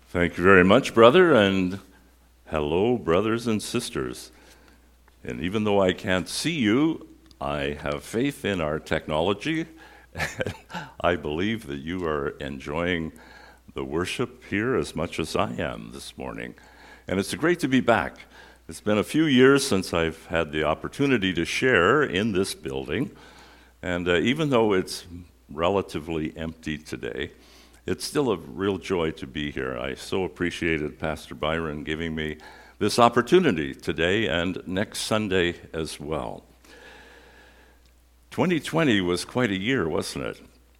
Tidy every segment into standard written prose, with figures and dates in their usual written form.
Thank you very much, brother, and hello, brothers and sisters. And even though I can't see you, I have faith in our technology. I believe that you are enjoying the worship here as much as I am this morning. And it's great to be back. It's been a few years since I've had the opportunity to share in this building. And even though it's relatively empty today, it's still a real joy to be here. I so appreciated Pastor Byron giving me this opportunity today and next Sunday as well. 2020 was quite a year, wasn't it?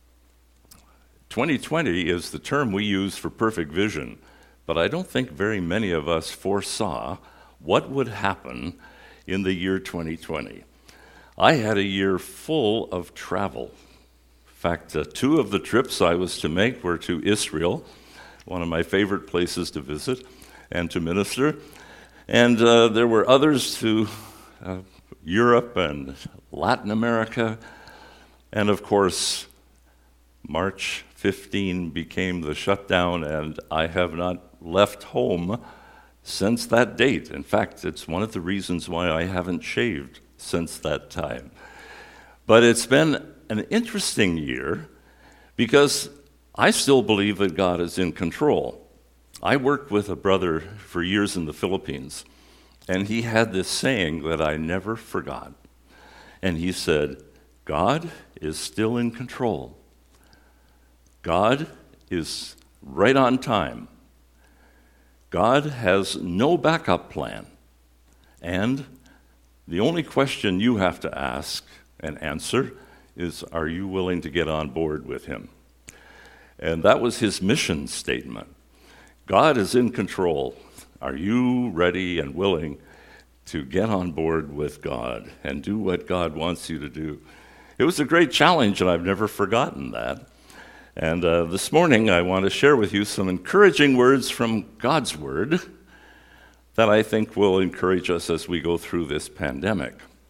2020 is the term we use for perfect vision, but I don't think very many of us foresaw what would happen in the year 2020. I had a year full of travel. In fact, two of the trips I was to make were to Israel, one of my favorite places to visit and to minister. And there were others to Europe and Latin America. And of course, March 15 became the shutdown, and I have not left home since that date. In fact, it's one of the reasons why I haven't shaved since that time. But it's been an interesting year because I still believe that God is in control. I worked with a brother for years in the Philippines, and he had this saying that I never forgot. And he said, God is still in control. God is right on time. God has no backup plan. And the only question you have to ask and answer is, are you willing to get on board with him? And that was his mission statement. God is in control. Are you ready and willing to get on board with God and do what God wants you to do? It was a great challenge, and I've never forgotten that. And this morning, I want to share with you some encouraging words from God's Word that I think will encourage us as we go through this pandemic.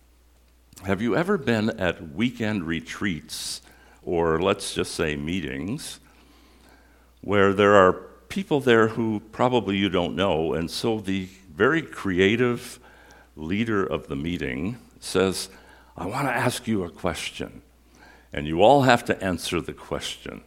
Have you ever been at weekend retreats, or let's just say meetings, where there are people there who probably you don't know, and so the very creative leader of the meeting says, I want to ask you a question, and you all have to answer the question.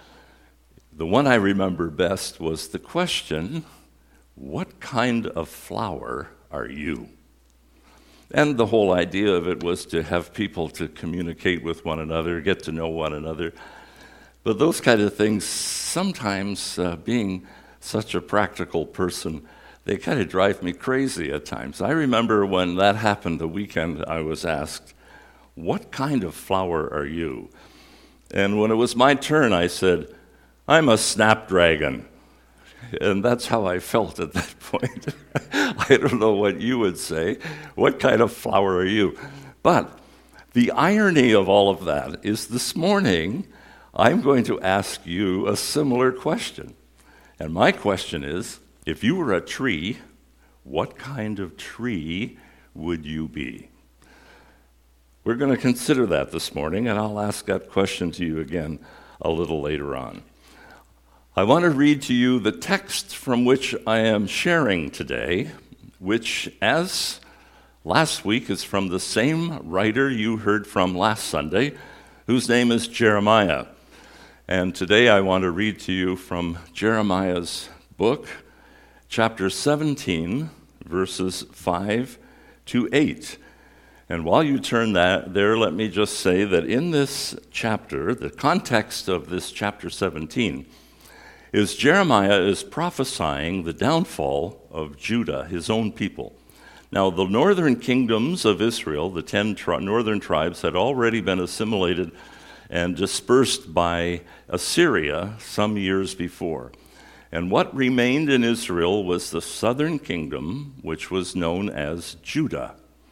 The one I remember best was the question, what kind of flower are you? And the whole idea of it was to have people to communicate with one another, get to know one another. But those kind of things, sometimes being such a practical person, they kind of drive me crazy at times. I remember when that happened the weekend, I was asked, what kind of flower are you? And when it was my turn, I said, I'm a snapdragon. And that's how I felt at that point. I don't know what you would say. What kind of flower are you? But the irony of all of that is this morning, I'm going to ask you a similar question. And my question is, if you were a tree, what kind of tree would you be? We're going to consider that this morning, and I'll ask that question to you again a little later on. I want to read to you the text from which I am sharing today, which, as last week, is from the same writer you heard from last Sunday, whose name is Jeremiah. And today I want to read to you from Jeremiah's book, chapter 17, verses 5 to 8. And while you turn that there, let me just say that in this chapter, the context of this chapter 17, is Jeremiah is prophesying the downfall of Judah, his own people. Now, the northern kingdoms of Israel, the 10 northern tribes, had already been assimilated and dispersed by Assyria some years before. And what remained in Israel was the southern kingdom, which was known as Judah.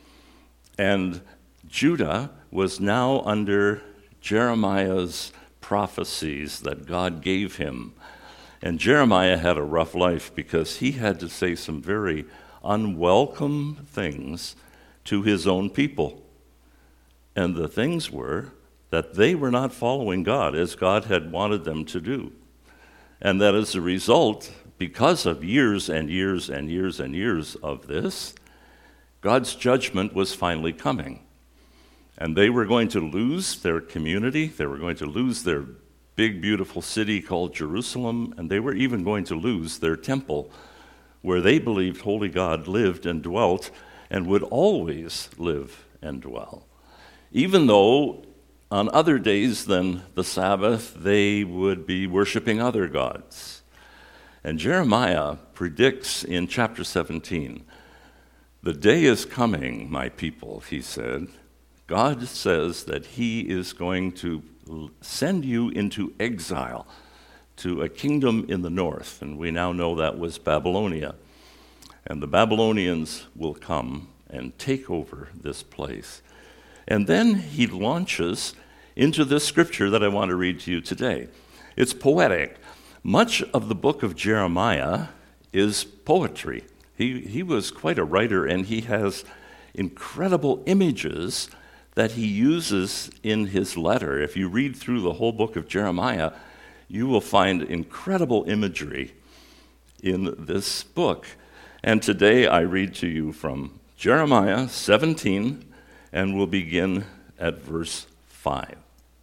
And Judah was now under Jeremiah's prophecies that God gave him. And Jeremiah had a rough life because he had to say some very unwelcome things to his own people. And the things were that they were not following God as God had wanted them to do. And that as a result, because of years and years and years and years of this, God's judgment was finally coming. And they were going to lose their community. They were going to lose their big, beautiful city called Jerusalem. And they were even going to lose their temple, where they believed holy God lived and dwelt and would always live and dwell. Even though on other days than the Sabbath, they would be worshiping other gods. And Jeremiah predicts in chapter 17, "The day is coming, my people," he said. God says that he is going to send you into exile to a kingdom in the north. And we now know that was Babylonia. And the Babylonians will come and take over this place. And then he launches into this scripture that I want to read to you today. It's poetic. Much of the book of Jeremiah is poetry. He was quite a writer, and he has incredible images that he uses in his letter. If you read through the whole book of Jeremiah, you will find incredible imagery in this book. And today I read to you from Jeremiah 17, and we'll begin at verse 5.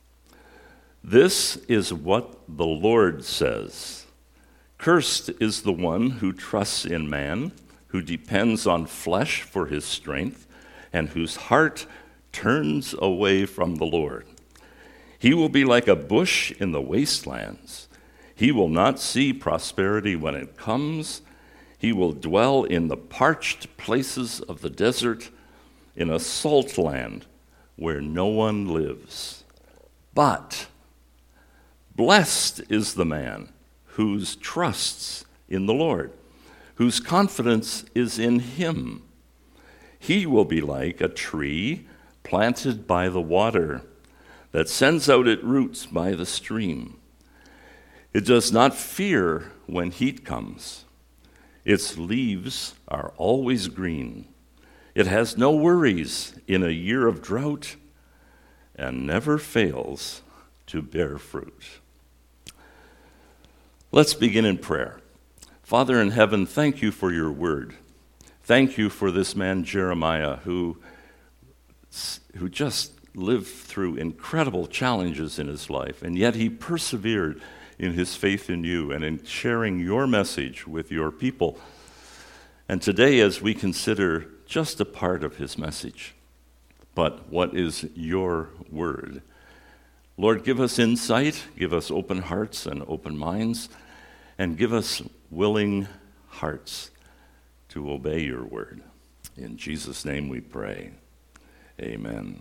"This is what the Lord says. Cursed is the one who trusts in man, who depends on flesh for his strength, and whose heart turns away from the Lord. He will be like a bush in the wastelands. He will not see prosperity when it comes. He will dwell in the parched places of the desert, in a salt land where no one lives. But blessed is the man whose trusts in the Lord, whose confidence is in him. He will be like a tree planted by the water that sends out its roots by the stream. It does not fear when heat comes. Its leaves are always green. It has no worries in a year of drought and never fails to bear fruit." Let's begin in prayer. Father in heaven, thank you for your word. Thank you for this man Jeremiah who just lived through incredible challenges in his life, and yet he persevered in his faith in you and in sharing your message with your people. And today, as we consider just a part of his message, but what is your word? Lord, give us insight, give us open hearts and open minds, and give us willing hearts to obey your word. In Jesus' name we pray. Amen.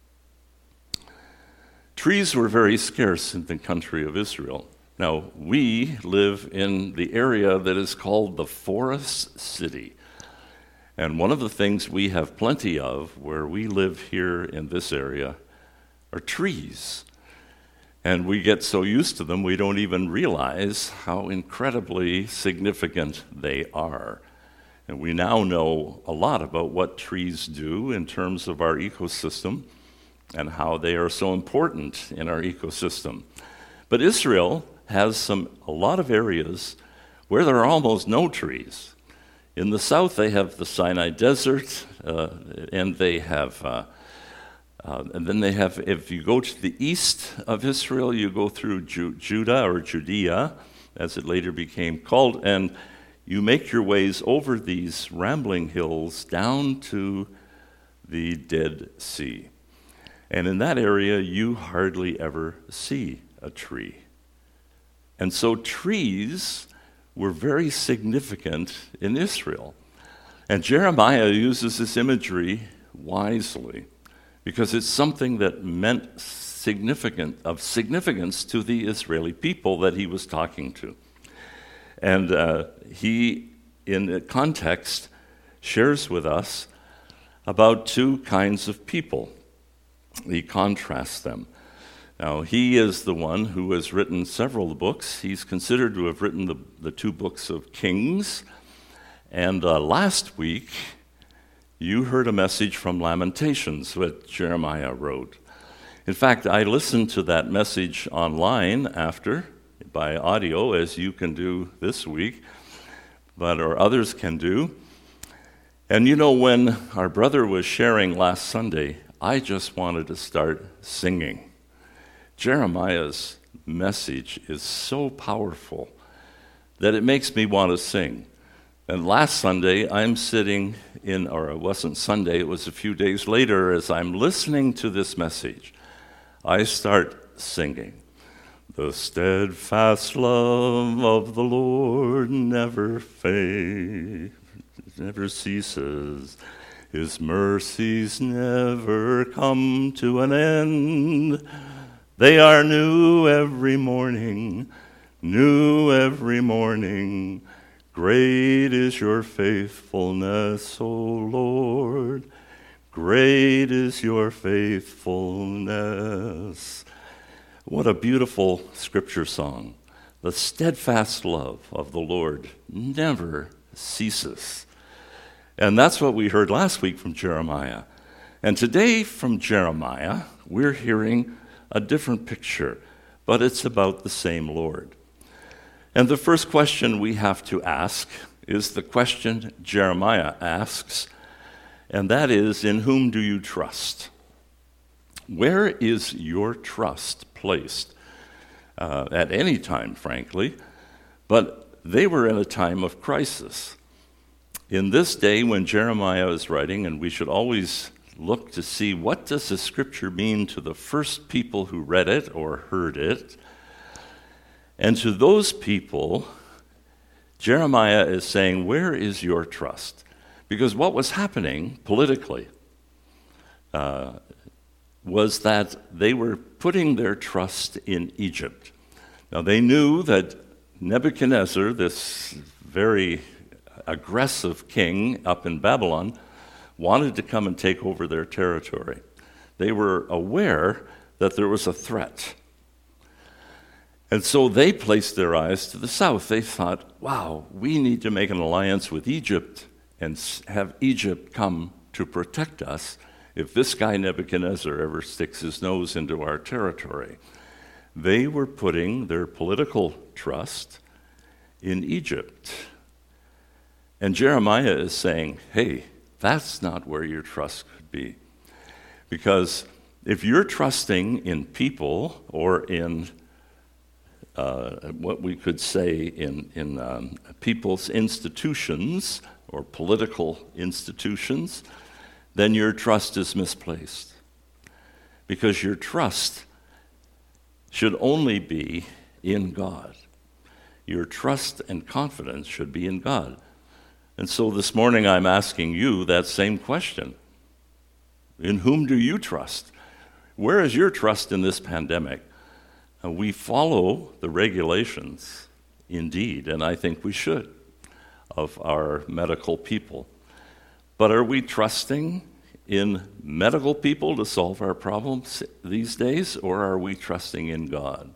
Trees were very scarce in the country of Israel. Now, we live in the area that is called the Forest City. And one of the things we have plenty of where we live here in this area are trees. And we get so used to them, we don't even realize how incredibly significant they are. And we now know a lot about what trees do in terms of our ecosystem and how they are so important in our ecosystem. But Israel has a lot of areas where there are almost no trees. In the south, they have the Sinai Desert, and they have, and then they have, if you go to the east of Israel, you go through Judah or Judea, as it later became called, and you make your ways over these rambling hills down to the Dead Sea. And in that area, you hardly ever see a tree. And so trees were very significant in Israel. And Jeremiah uses this imagery wisely because it's something that meant significance to the Israeli people that he was talking to. And he, in the context, shares with us about two kinds of people. He contrasts them. Now, he is the one who has written several books. He's considered to have written the two books of Kings. And last week, you heard a message from Lamentations that Jeremiah wrote. In fact, I listened to that message online after. by audio, as you can do this week, or others can do. And you know, when our brother was sharing last Sunday, I just wanted to start singing. Jeremiah's message is so powerful that it makes me want to sing. And last Sunday, I'm sitting or it wasn't Sunday, it was a few days later, as I'm listening to this message, I start singing. The steadfast love of the Lord never fades, never ceases. His mercies never come to an end. They are new every morning, new every morning. Great is your faithfulness, O Lord. Great is your faithfulness. What a beautiful scripture song. The steadfast love of the Lord never ceases. And that's what we heard last week from Jeremiah. And today from Jeremiah, we're hearing a different picture, but it's about the same Lord. And the first question we have to ask is the question Jeremiah asks, and that is, in whom do you trust? Where is your trust placed? At any time, frankly, but they were in a time of crisis. In this day when Jeremiah is writing, and we should always look to see what does the scripture mean to the first people who read it or heard it. And to those people, Jeremiah is saying, where is your trust? Because what was happening politically was that they were putting their trust in Egypt. Now they knew that Nebuchadnezzar, this very aggressive king up in Babylon, wanted to come and take over their territory. They were aware that there was a threat. And so they placed their eyes to the south. They thought, wow, we need to make an alliance with Egypt and have Egypt come to protect us if this guy Nebuchadnezzar ever sticks his nose into our territory. They were putting their political trust in Egypt. And Jeremiah is saying, hey, that's not where your trust could be. Because if you're trusting in people or in what we could say in people's institutions or political institutions, then your trust is misplaced. Because your trust should only be in God. Your trust and confidence should be in God. And so this morning I'm asking you that same question. In whom do you trust? Where is your trust in this pandemic? We follow the regulations, indeed, and I think we should, of our medical people. But are we trusting in medical people to solve our problems these days, or are we trusting in God?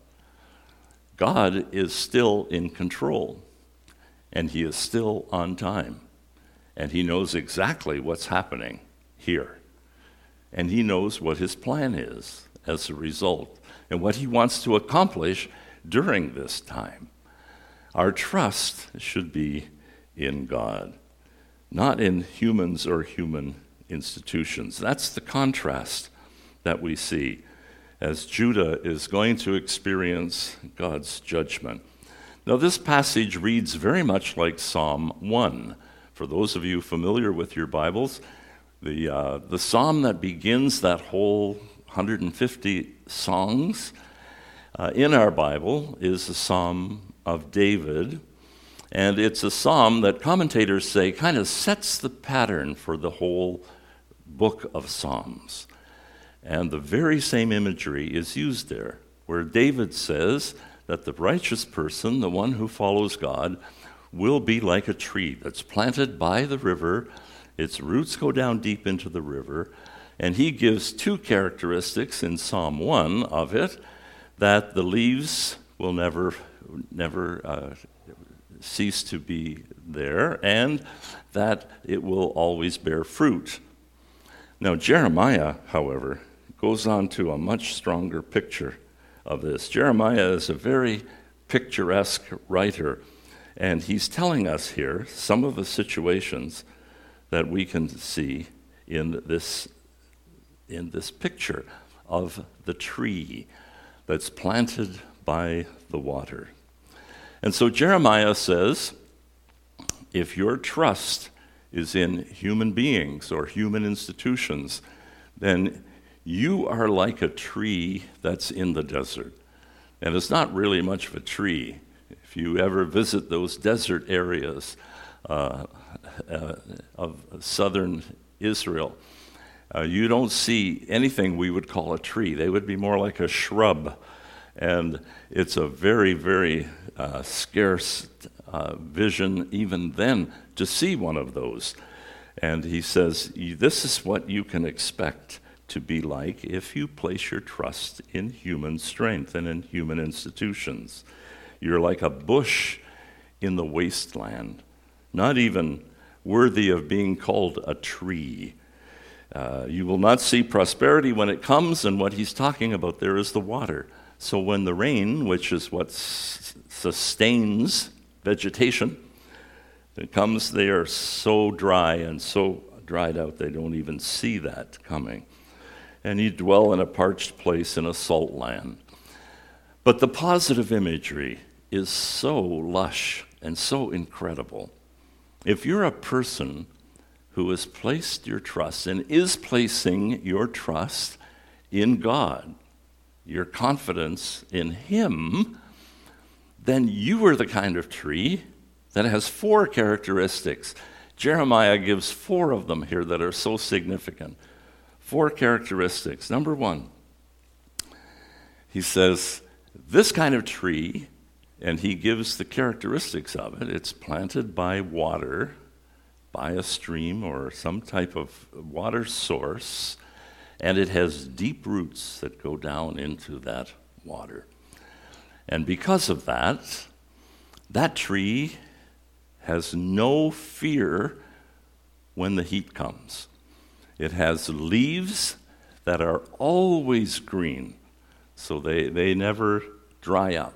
God is still in control, and He is still on time, and He knows exactly what's happening here, and He knows what His plan is as a result, and what He wants to accomplish during this time. Our trust should be in God, not in humans or human institutions. That's the contrast that we see as Judah is going to experience God's judgment. Now, this passage reads very much like Psalm 1. For those of you familiar with your Bibles, the psalm that begins that whole 150 songs in our Bible is the Psalm of David, and it's a psalm that commentators say kind of sets the pattern for the whole book of Psalms. And the very same imagery is used there, where David says that the righteous person, the one who follows God, will be like a tree that's planted by the river. Its roots go down deep into the river. And he gives two characteristics in Psalm 1 of it, that the leaves will never cease to be there, and that it will always bear fruit. Now, Jeremiah, however, goes on to a much stronger picture of this. Jeremiah is a very picturesque writer. And he's telling us here some of the situations that we can see in this picture of the tree that's planted by the water. And so Jeremiah says, if your trust is in human beings or human institutions, then you are like a tree that's in the desert. And it's not really much of a tree. If you ever visit those desert areas of southern Israel, you don't see anything we would call a tree. They would be more like a shrub. And it's a very, very scarce vision even then to see one of those. And he says, this is what you can expect to be like if you place your trust in human strength and in human institutions. You're like a bush in the wasteland, not even worthy of being called a tree. You will not see prosperity when it comes, and what he's talking about there is the water. So when the rain, which is what sustains vegetation, it comes, they are so dry and so dried out they don't even see that coming. And you dwell in a parched place in a salt land. But the positive imagery is so lush and so incredible. If you're a person who has placed your trust and is placing your trust in God, your confidence in Him, then you are the kind of tree that has 4 characteristics. Jeremiah gives 4 of them here that are so significant. 4 characteristics. Number 1, he says, this kind of tree, and he gives the characteristics of it. It's planted by water, by a stream or some type of water source, and it has deep roots that go down into that water. And because of that, that tree has no fear when the heat comes. It has leaves that are always green, so they never dry up.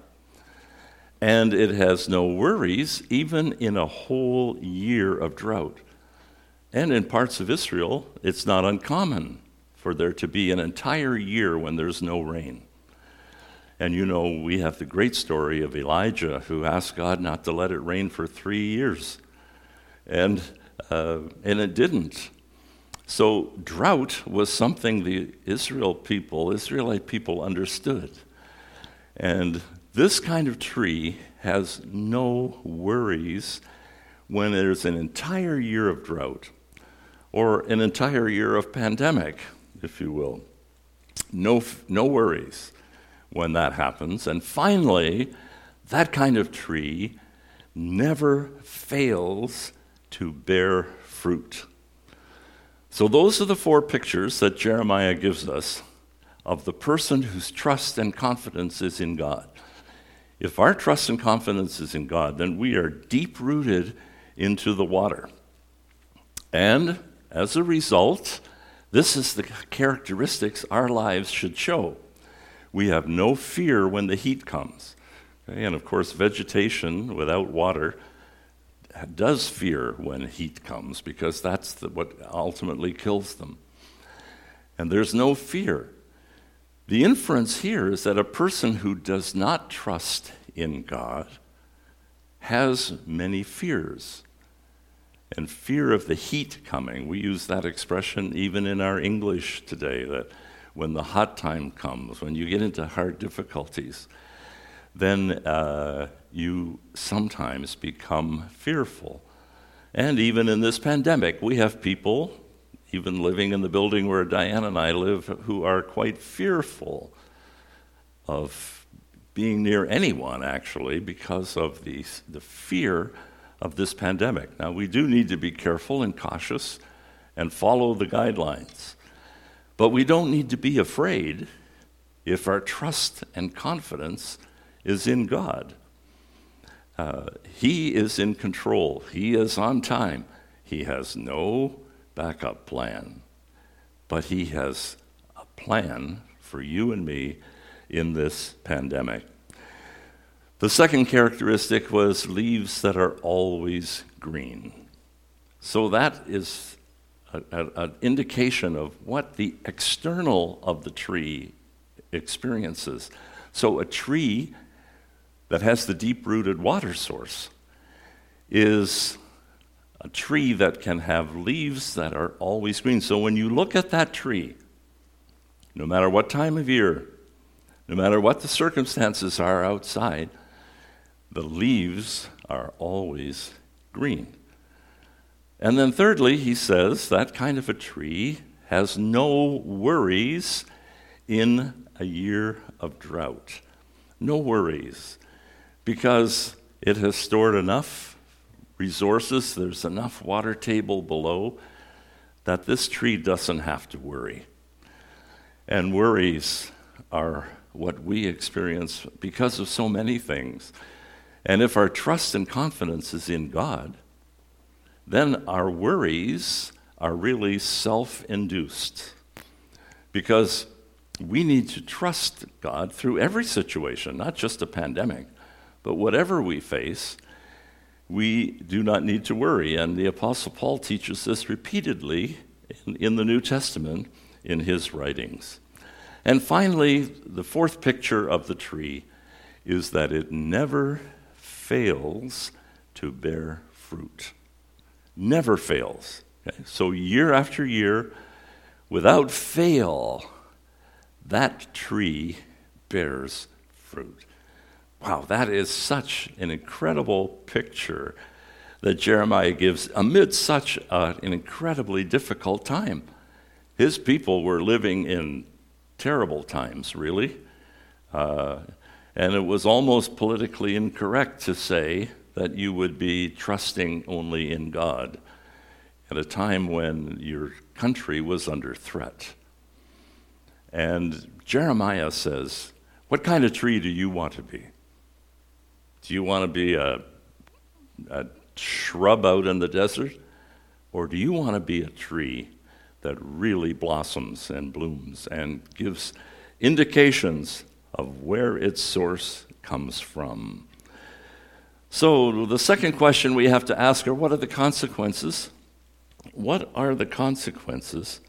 And it has no worries, even in a whole year of drought. And in parts of Israel, it's not uncommon for there to be an entire year when there's no rain. And you know, we have the great story of Elijah, who asked God not to let it rain for 3 years. And it didn't. So drought was something the Israelite people understood. And this kind of tree has no worries when there's an entire year of drought or an entire year of pandemic, if you will. No worries when that happens. And finally, that kind of tree never fails to bear fruit. So those are the 4 pictures that Jeremiah gives us of the person whose trust and confidence is in God. If our trust and confidence is in God, then we are deep-rooted into the water. And as a result, this is the characteristics our lives should show. We have no fear when the heat comes. Okay? And of course, vegetation without water does fear when heat comes, because that's what ultimately kills them. And there's no fear. The inference here is that a person who does not trust in God has many fears. And fear of the heat coming. We use that expression even in our English today, that when the hot time comes, when you get into hard difficulties, then you sometimes become fearful. And even in this pandemic, we have people, even living in the building where Diane and I live, who are quite fearful of being near anyone, actually, because of the fear of this pandemic. Now, we do need to be careful and cautious and follow the guidelines. But we don't need to be afraid if our trust and confidence is in God. He is in control. He is on time. He has no backup plan. But He has a plan for you and me in this pandemic. The second characteristic was leaves that are always green. So that is an indication of what the external of the tree experiences. So a tree that has the deep-rooted water source is a tree that can have leaves that are always green. So when you look at that tree, no matter what time of year, no matter what the circumstances are outside, the leaves are always green. And then thirdly, he says that kind of a tree has no worries in a year of drought. No worries, because it has stored enough resources, there's enough water table below, that this tree doesn't have to worry. And worries are what we experience because of so many things. And if our trust and confidence is in God, then our worries are really self-induced. Because we need to trust God through every situation, not just a pandemic, but whatever we face, we do not need to worry. And the Apostle Paul teaches this repeatedly in the New Testament in his writings. And finally, the fourth picture of the tree is that it never fails to bear fruit. Never fails. Okay? So year after year, without fail, that tree bears fruit. Wow, that is such an incredible picture that Jeremiah gives amid such an incredibly difficult time. His people were living in terrible times, really. And it was almost politically incorrect to say that you would be trusting only in God at a time when your country was under threat. And Jeremiah says, what kind of tree do you want to be? Do you want to be a shrub out in the desert? Or do you want to be a tree that really blossoms and blooms and gives indications of where its source comes from? So the second question we have to ask are, what are the consequences? What are the consequences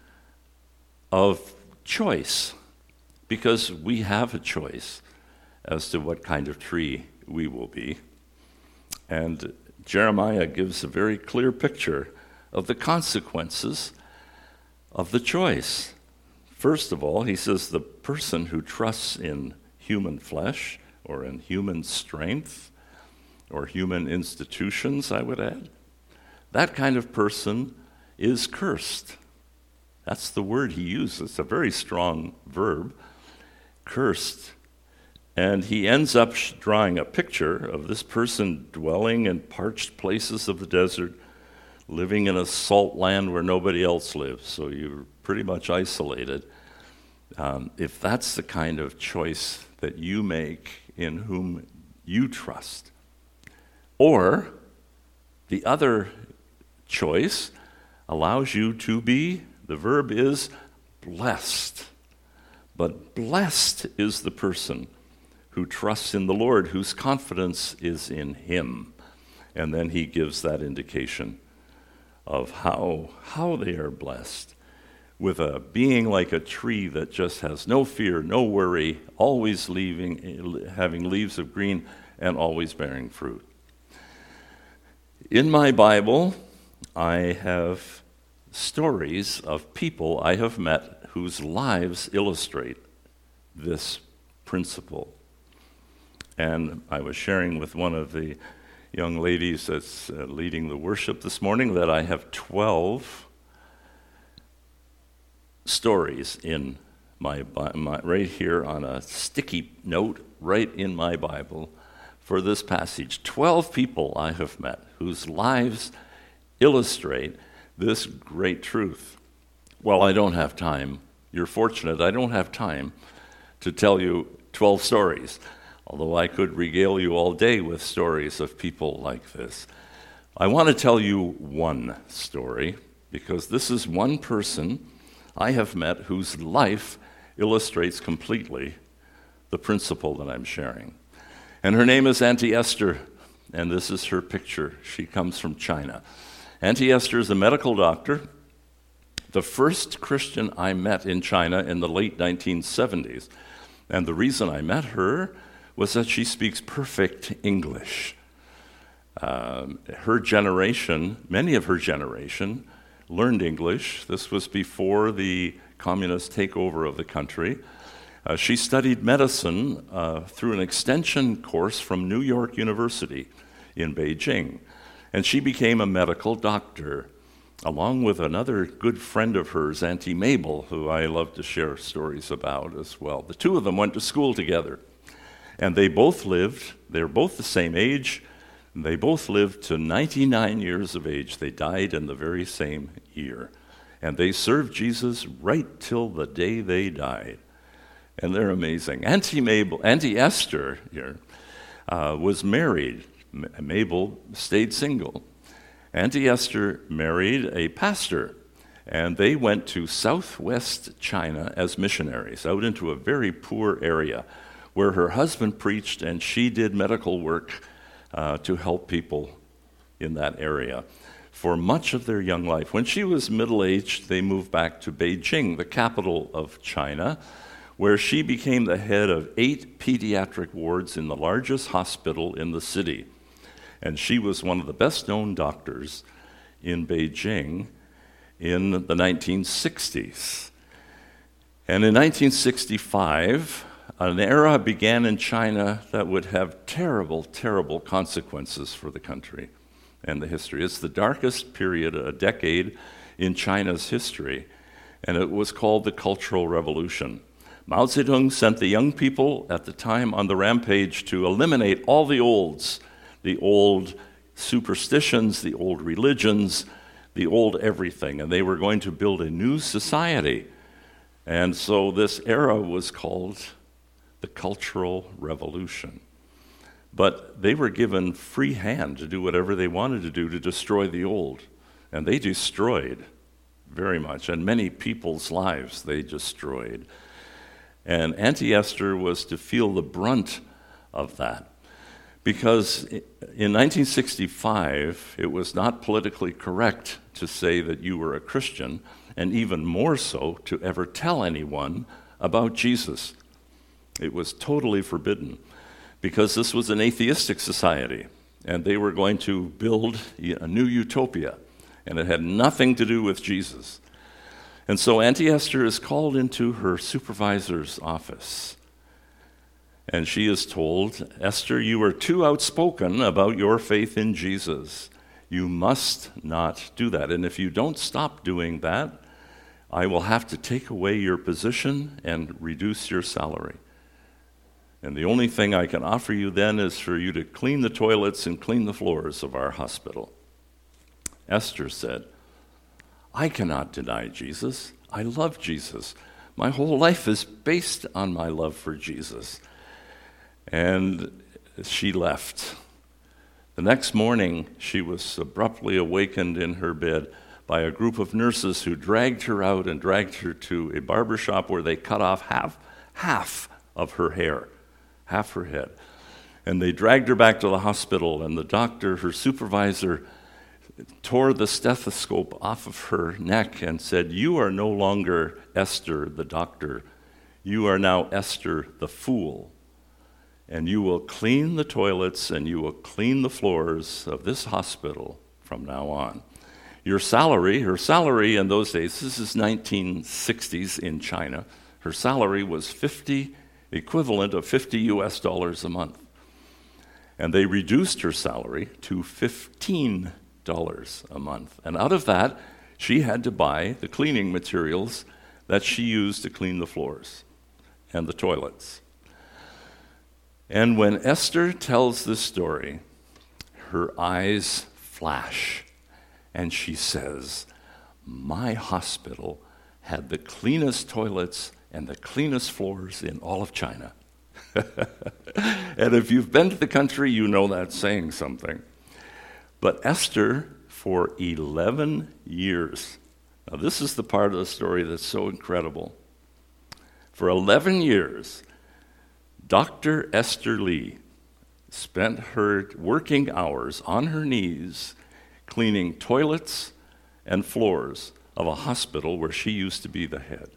of choice? Because we have a choice as to what kind of tree we will be. And Jeremiah gives a very clear picture of the consequences of the choice. First of all, he says the person who trusts in human flesh or in human strength or human institutions, I would add, that kind of person is cursed. That's the word he uses. It's a very strong verb, cursed. And he ends up drawing a picture of this person dwelling in parched places of the desert, living in a salt land where nobody else lives, so you're pretty much isolated. If that's the kind of choice that you make in whom you trust. Or the other choice allows you to be, the verb is blessed. But blessed is the person who trusts in the Lord, whose confidence is in him. And then he gives that indication of how they are blessed with a being like a tree that just has no fear, no worry, always having leaves of green and always bearing fruit. In my Bible, I have stories of people I have met whose lives illustrate this principle. And I was sharing with one of the young ladies that's leading the worship this morning that I have 12 stories in my right here on a sticky note right in my Bible for this passage. 12 people I have met whose lives illustrate this great truth. Well, I don't have time. You're fortunate. I don't have time to tell you 12 stories, although I could regale you all day with stories of people like this. I want to tell you one story because this is one person I have met whose life illustrates completely the principle that I'm sharing. And her name is Auntie Esther, and this is her picture. She comes from China. Auntie Esther is a medical doctor, the first Christian I met in China in the late 1970s. And the reason I met her was that she speaks perfect English. Her generation, many of her generation, learned English. This was before the communist takeover of the country. She studied medicine through an extension course from New York University in Beijing. And she became a medical doctor, along with another good friend of hers, Auntie Mabel, who I love to share stories about as well. The two of them went to school together. And they're both the same age. They both lived to 99 years of age. They died in the very same year. And they served Jesus right till the day they died. And they're amazing. Auntie Esther here was married. Mabel stayed single. Auntie Esther married a pastor, and they went to southwest China as missionaries, out into a very poor area where her husband preached and she did medical work to help people in that area for much of their young life. When she was middle-aged, they moved back to Beijing, the capital of China, where she became the head of 8 pediatric wards in the largest hospital in the city. And she was one of the best-known doctors in Beijing in the 1960s. And in 1965, an era began in China that would have terrible, terrible consequences for the country and the history. It's the darkest period, a decade in China's history, and it was called the Cultural Revolution. Mao Zedong sent the young people at the time on the rampage to eliminate all the olds, the old superstitions, the old religions, the old everything, and they were going to build a new society. And so this era was called the Cultural Revolution. But they were given free hand to do whatever they wanted to do to destroy the old. And they destroyed very much, and many people's lives they destroyed. And Auntie Esther was to feel the brunt of that. Because in 1965, it was not politically correct to say that you were a Christian, and even more so to ever tell anyone about Jesus. It was totally forbidden, because this was an atheistic society, and they were going to build a new utopia, and it had nothing to do with Jesus. And so Auntie Esther is called into her supervisor's office. And she is told, Esther, you are too outspoken about your faith in Jesus. You must not do that. And if you don't stop doing that, I will have to take away your position and reduce your salary. And the only thing I can offer you then is for you to clean the toilets and clean the floors of our hospital. Esther said, I cannot deny Jesus. I love Jesus. My whole life is based on my love for Jesus. And she left. The next morning, she was abruptly awakened in her bed by a group of nurses who dragged her out and dragged her to a barber shop where they cut off half of her hair, half her head. And they dragged her back to the hospital, and the doctor, her supervisor, tore the stethoscope off of her neck and said, you are no longer Esther the doctor. You are now Esther the fool. And you will clean the toilets and you will clean the floors of this hospital from now on. Her salary in those days, this is 1960s in China, her salary was equivalent of $50 US a month. And they reduced her salary to $15 a month. And out of that, she had to buy the cleaning materials that she used to clean the floors and the toilets. And when Esther tells this story, her eyes flash, and she says, my hospital had the cleanest toilets and the cleanest floors in all of China. And if you've been to the country, you know that's saying something. But Esther, for 11 years, now this is the part of the story that's so incredible. For 11 years, Dr. Esther Lee, spent her working hours on her knees cleaning toilets and floors of a hospital where she used to be the head.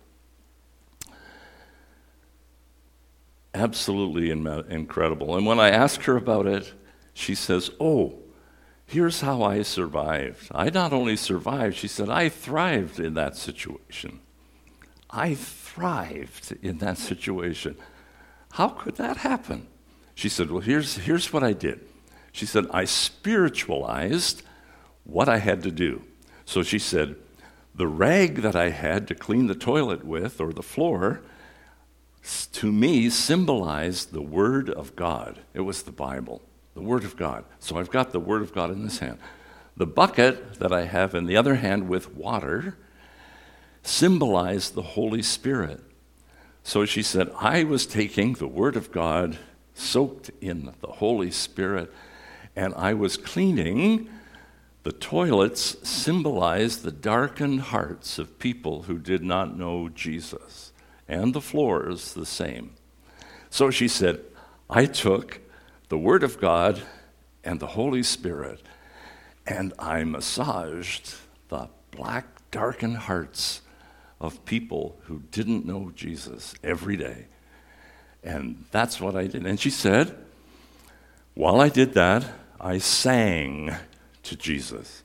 Absolutely incredible. And when I asked her about it, she says, "Oh, here's how I survived. I not only survived," she said, "I thrived in that situation. I thrived in that situation." How could that happen? She said, "Well, here's what I did." She said, "I spiritualized what I had to do." So she said, the rag that I had to clean the toilet with or the floor, to me, symbolized the Word of God. It was the Bible, the Word of God. So I've got the Word of God in this hand. The bucket that I have in the other hand with water symbolized the Holy Spirit. So she said, I was taking the Word of God soaked in the Holy Spirit, and I was cleaning the toilets symbolized the darkened hearts of people who did not know Jesus, and the floors the same. So she said, I took the Word of God and the Holy Spirit, and I massaged the black, darkened hearts of people who didn't know Jesus every day. And that's what I did. And she said, while I did that, I sang to Jesus.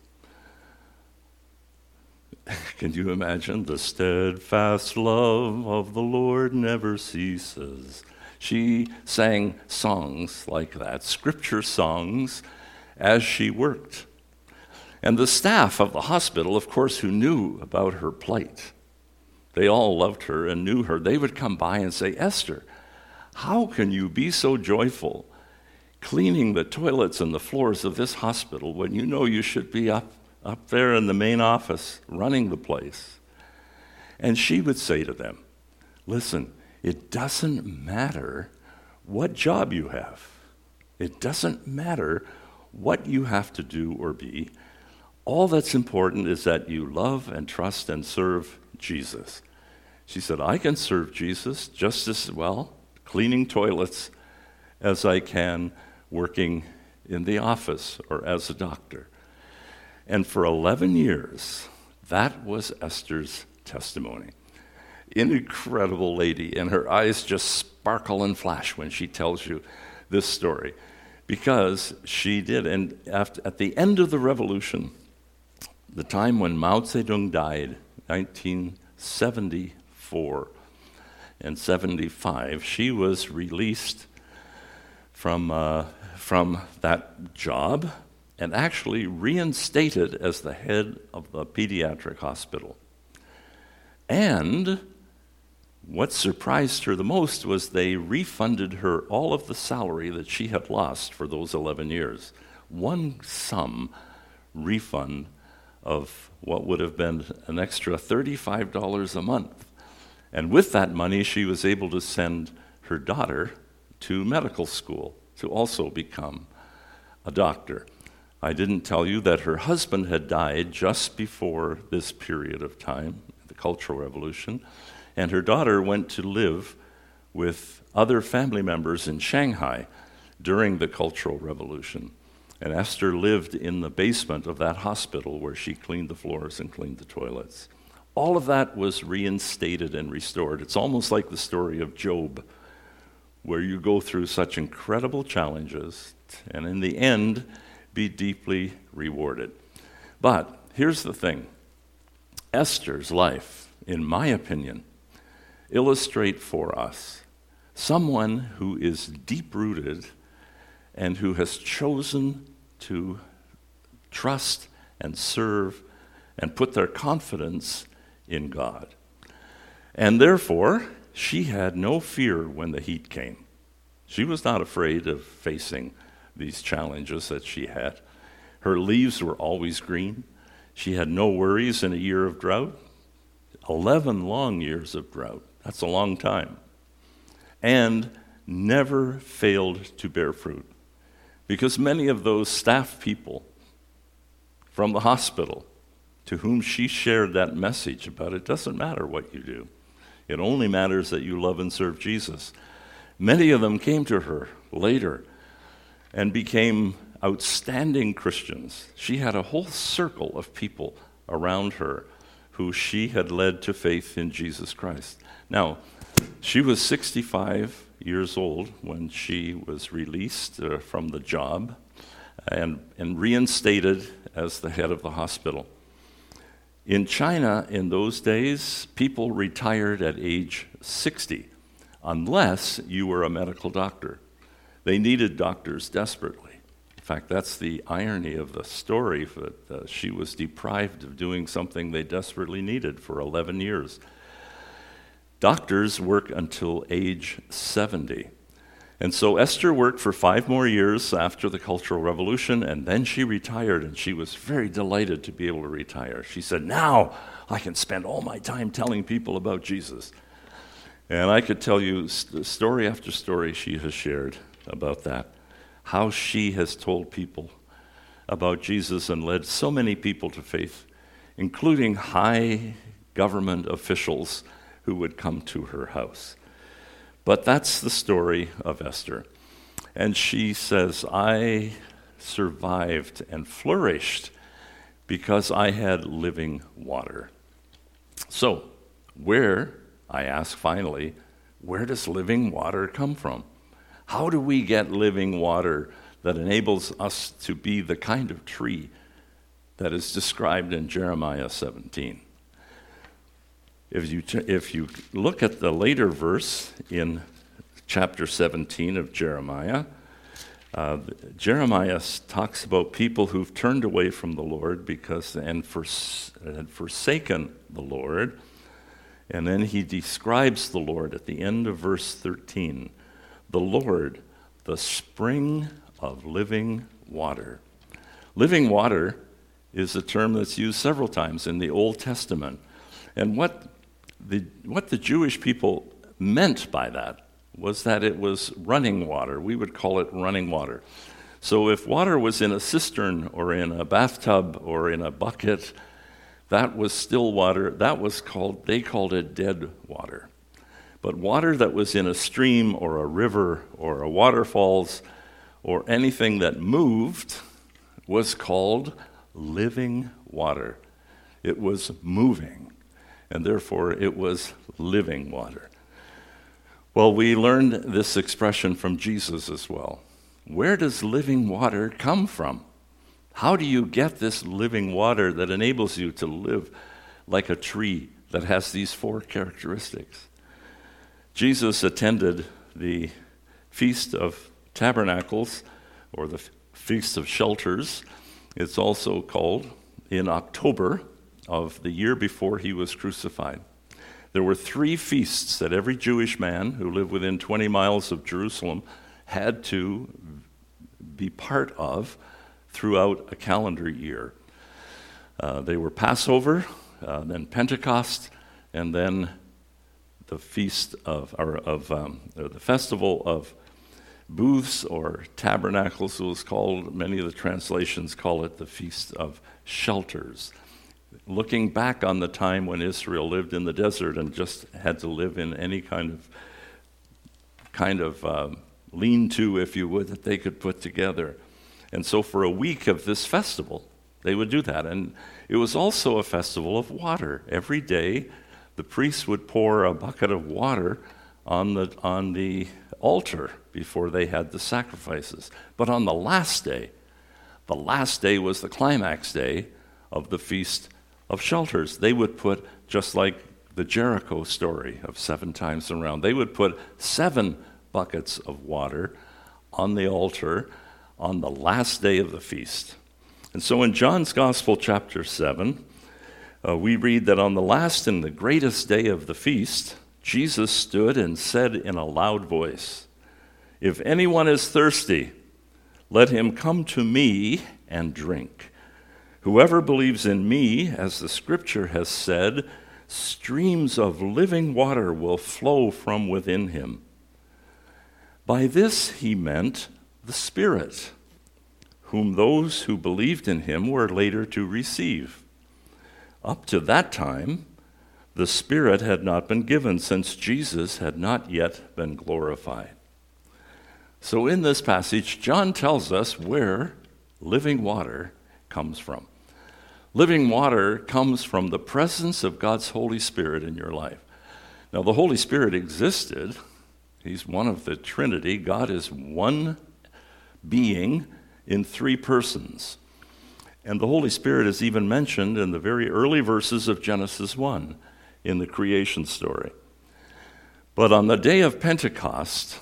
Can you imagine? The steadfast love of the Lord never ceases. She sang songs like that, scripture songs, as she worked. And the staff of the hospital, of course, who knew about her plight, they all loved her and knew her. They would come by and say, Esther, how can you be so joyful cleaning the toilets and the floors of this hospital when you know you should be up there in the main office running the place? And she would say to them, listen, it doesn't matter what job you have. It doesn't matter what you have to do or be. All that's important is that you love and trust and serve Jesus. She said, I can serve Jesus just as well cleaning toilets as I can working in the office or as a doctor. And for 11 years, that was Esther's testimony. An incredible lady, and her eyes just sparkle and flash when she tells you this story, because she did. And at the end of the revolution, the time when Mao Zedong died, 1974 and 75, she was released from that job and actually reinstated as the head of the pediatric hospital. And what surprised her the most was they refunded her all of the salary that she had lost for those 11 years. One sum refund of what would have been an extra $35 a month. And with that money, she was able to send her daughter to medical school to also become a doctor. I didn't tell you that her husband had died just before this period of time, the Cultural Revolution, and her daughter went to live with other family members in Shanghai during the Cultural Revolution. And Esther lived in the basement of that hospital where she cleaned the floors and cleaned the toilets. All of that was reinstated and restored. It's almost like the story of Job, where you go through such incredible challenges and in the end be deeply rewarded. But here's the thing. Esther's life, in my opinion, illustrates for us someone who is deep-rooted and who has chosen to trust and serve and put their confidence in God. And therefore, she had no fear when the heat came. She was not afraid of facing these challenges that she had. Her leaves were always green. She had no worries in a year of drought. 11 long years of drought. That's a long time. And never failed to bear fruit. Because many of those staff people from the hospital to whom she shared that message about it doesn't matter what you do. It only matters that you love and serve Jesus. Many of them came to her later and became outstanding Christians. She had a whole circle of people around her who she had led to faith in Jesus Christ. Now, she was 65 years old when she was released from the job and reinstated as the head of the hospital. In China, in those days, people retired at age 60, unless you were a medical doctor. They needed doctors desperately. In fact, that's the irony of the story, that she was deprived of doing something they desperately needed for 11 years. Doctors work until age 70. And so Esther worked for 5 more years after the Cultural Revolution, and then she retired, and she was very delighted to be able to retire. She said, now I can spend all my time telling people about Jesus. And I could tell you story after story she has shared about that, how she has told people about Jesus and led so many people to faith, including high government officials who would come to her house. But that's the story of Esther. And she says, I survived and flourished because I had living water. So, I ask finally, where does living water come from? How do we get living water that enables us to be the kind of tree that is described in Jeremiah 17? If you look at the later verse in chapter 17 of Jeremiah, Jeremiah talks about people who've turned away from the Lord and had forsaken the Lord. And then he describes the Lord at the end of verse 13, the Lord, the spring of living water. Living water is a term that's used several times in the Old Testament. And what the Jewish people meant by that was that it was running water. We would call it running water. So if water was in a cistern or in a bathtub or in a bucket, that was still water. They called it dead water. But water that was in a stream or a river or a waterfalls or anything that moved was called living water. It was moving, and therefore it was living water. Well, we learned this expression from Jesus as well. Where does living water come from? How do you get this living water that enables you to live like a tree that has these 4 characteristics? Jesus attended the Feast of Tabernacles, or the Feast of Shelters, it's also called, in October of the year before he was crucified. There were 3 feasts that every Jewish man who lived within 20 miles of Jerusalem had to be part of throughout a calendar year. They were Passover, then Pentecost, and then the the Festival of Booths or Tabernacles, it was called. Many of the translations call it the Feast of Shelters. Looking back on the time when Israel lived in the desert and just had to live in any kind of lean-to, if you would, that they could put together. And so for a week of this festival, they would do that. And it was also a festival of water. Every day, the priests would pour a bucket of water on the altar before they had the sacrifices. But on the last day was the climax day of the Feast of Shelters. They would put, just like the Jericho story of 7 times around, they would put 7 buckets of water on the altar on the last day of the feast. And so in John's Gospel, chapter 7, we read that on the last and the greatest day of the feast, Jesus stood and said in a loud voice, "If anyone is thirsty, let him come to me and drink. Whoever believes in me, as the scripture has said, streams of living water will flow from within him." By this he meant the Spirit, whom those who believed in him were later to receive. Up to that time, the Spirit had not been given, since Jesus had not yet been glorified. So in this passage, John tells us where living water comes from. Living water comes from the presence of God's Holy Spirit in your life. Now, the Holy Spirit existed. He's one of the Trinity. God is one being in three persons. And the Holy Spirit is even mentioned in the very early verses of Genesis 1 in the creation story. But on the day of Pentecost,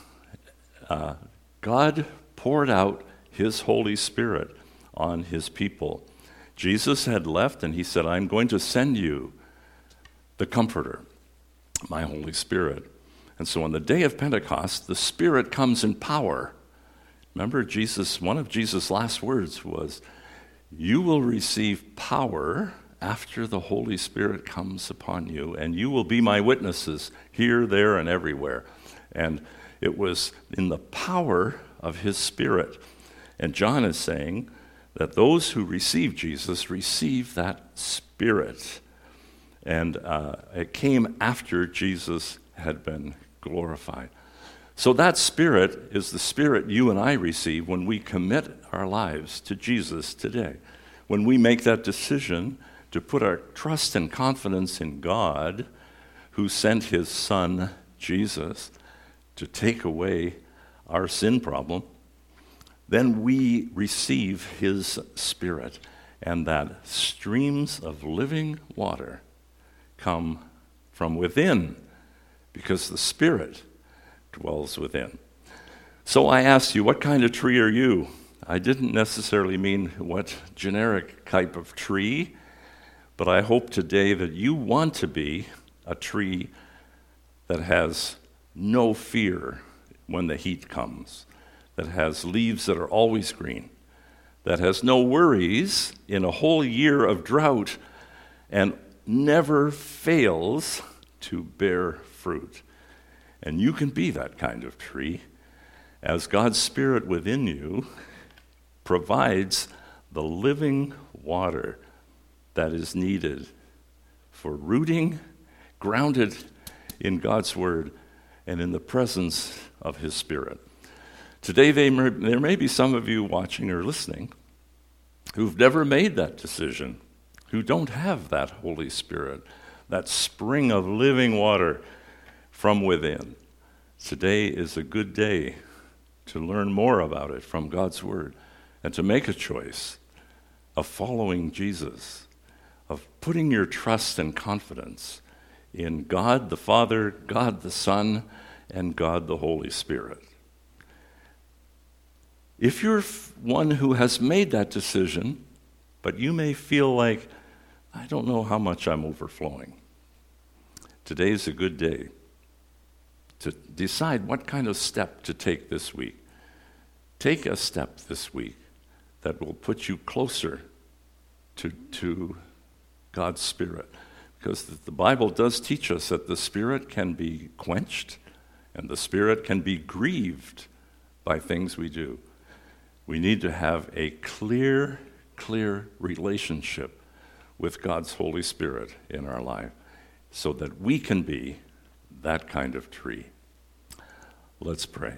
God poured out his Holy Spirit on his people. Jesus had left and he said, I'm going to send you the Comforter, my Holy Spirit. And so on the day of Pentecost, the Spirit comes in power. Remember, one of Jesus' last words was, you will receive power after the Holy Spirit comes upon you, and you will be my witnesses here, there, and everywhere. And it was in the power of his Spirit. And John is saying that those who receive Jesus receive that Spirit. And it came after Jesus had been glorified. So that Spirit is the Spirit you and I receive when we commit our lives to Jesus today. When we make that decision to put our trust and confidence in God, who sent his Son, Jesus, to take away our sin problem, then we receive his Spirit, and that streams of living water come from within, because the Spirit dwells within. So I asked you, what kind of tree are you? I didn't necessarily mean what generic type of tree, but I hope today that you want to be a tree that has no fear when the heat comes, that has leaves that are always green, that has no worries in a whole year of drought, and never fails to bear fruit. And you can be that kind of tree as God's Spirit within you provides the living water that is needed for rooting, grounded in God's Word and in the presence of his Spirit. Today, there may be some of you watching or listening who've never made that decision, who don't have that Holy Spirit, that spring of living water from within. Today is a good day to learn more about it from God's Word and to make a choice of following Jesus, of putting your trust and confidence in God the Father, God the Son, and God the Holy Spirit. If you're one who has made that decision, but you may feel like, I don't know how much I'm overflowing, today's a good day to decide what kind of step to take this week. Take a step this week that will put you closer to God's Spirit. Because the Bible does teach us that the Spirit can be quenched and the Spirit can be grieved by things we do. We need to have a clear relationship with God's Holy Spirit in our life so that we can be that kind of tree. Let's pray.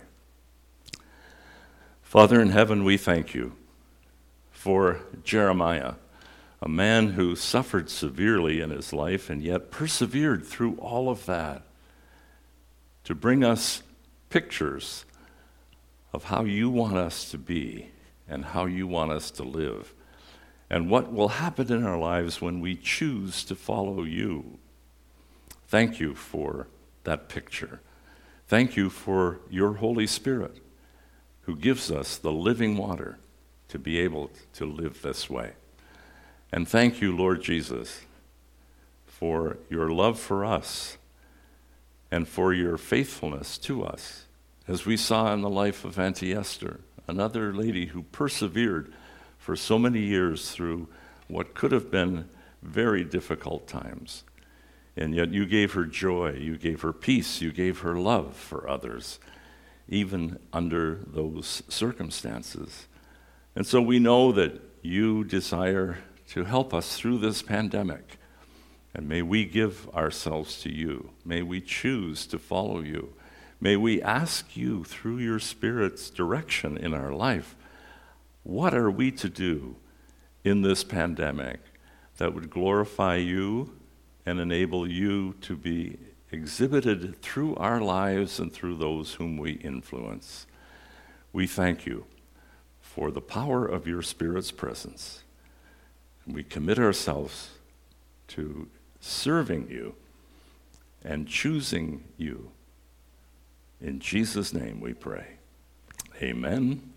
Father in heaven, we thank you for Jeremiah, a man who suffered severely in his life and yet persevered through all of that to bring us pictures of how you want us to be and how you want us to live and what will happen in our lives when we choose to follow you. Thank you for that picture. Thank you for your Holy Spirit who gives us the living water to be able to live this way. And thank you, Lord Jesus, for your love for us and for your faithfulness to us, as we saw in the life of Auntie Esther, another lady who persevered for so many years through what could have been very difficult times. And yet you gave her joy, you gave her peace, you gave her love for others, even under those circumstances. And so we know that you desire to help us through this pandemic. And may we give ourselves to you. May we choose to follow you. May we ask you through your Spirit's direction in our life, what are we to do in this pandemic that would glorify you and enable you to be exhibited through our lives and through those whom we influence? We thank you for the power of your Spirit's presence. We commit ourselves to serving you and choosing you. In Jesus' name we pray. Amen.